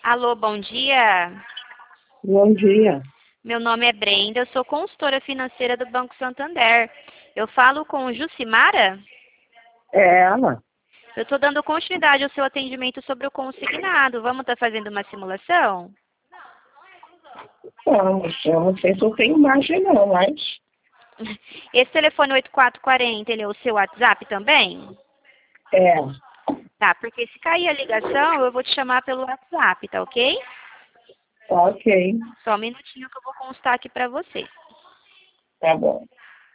Alô, bom dia. Bom dia. Meu nome é Brenda, eu sou consultora financeira do Banco Santander. Eu falo com o Jucimara? É ela? Eu estou dando continuidade ao seu atendimento sobre o consignado. Vamos estar fazendo uma simulação? Não, eu não sei se eu tenho margem não, mas Esse telefone 8440, ele é o seu WhatsApp também? é, Tá, porque se cair a ligação, eu vou te chamar pelo WhatsApp, tá ok? ok, Só um minutinho que eu vou constar aqui para você. tá bom.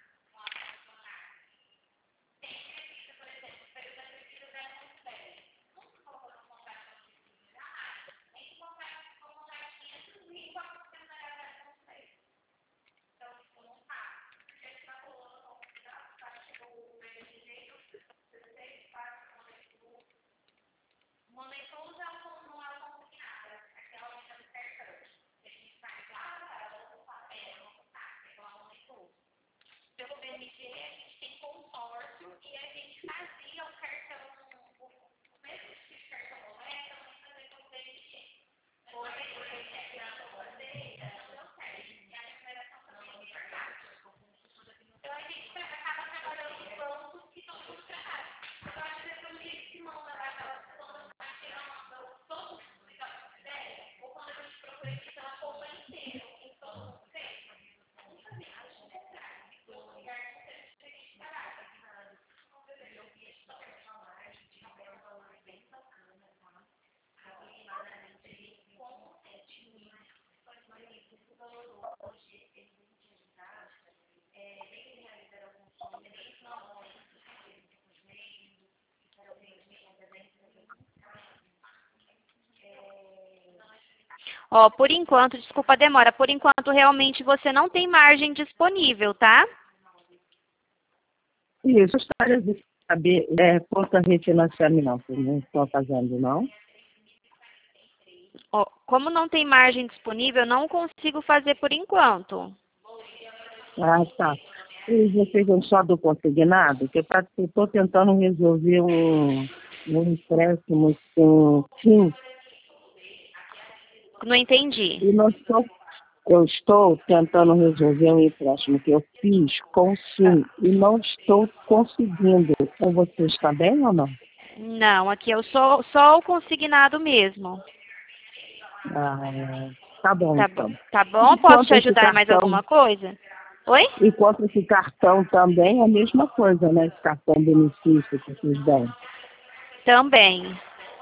Ó, por enquanto, desculpa a demora, por enquanto realmente você não tem margem disponível, tá? Isso, gostaria de saber quanto a refinanciamento, não estou fazendo não? Ó, como não tem margem disponível, eu não consigo fazer por enquanto. Ah, tá. E vocês não só do consignado, que eu estou tentando resolver um empréstimo com sim, Não entendi. e não estou. Eu estou tentando resolver um empréstimo que eu fiz com sim e não estou conseguindo. Com você está bem ou não? Não, aqui eu sou só o consignado mesmo. Ah, tá bom, Tá bom? então. Tá bom? E Posso te quanto a esse ajudar em mais cartão, alguma coisa? Oi? e quanto a esse cartão também é a mesma coisa, né? Esse cartão benefício que vocês dão. Também.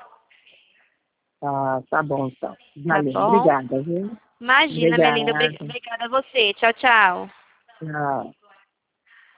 Ah, tá bom, então. Tá Valeu. bom? Obrigada, viu? Imagina, minha linda. Obrigada. Obrigada a você. Tchau, tchau. Tchau.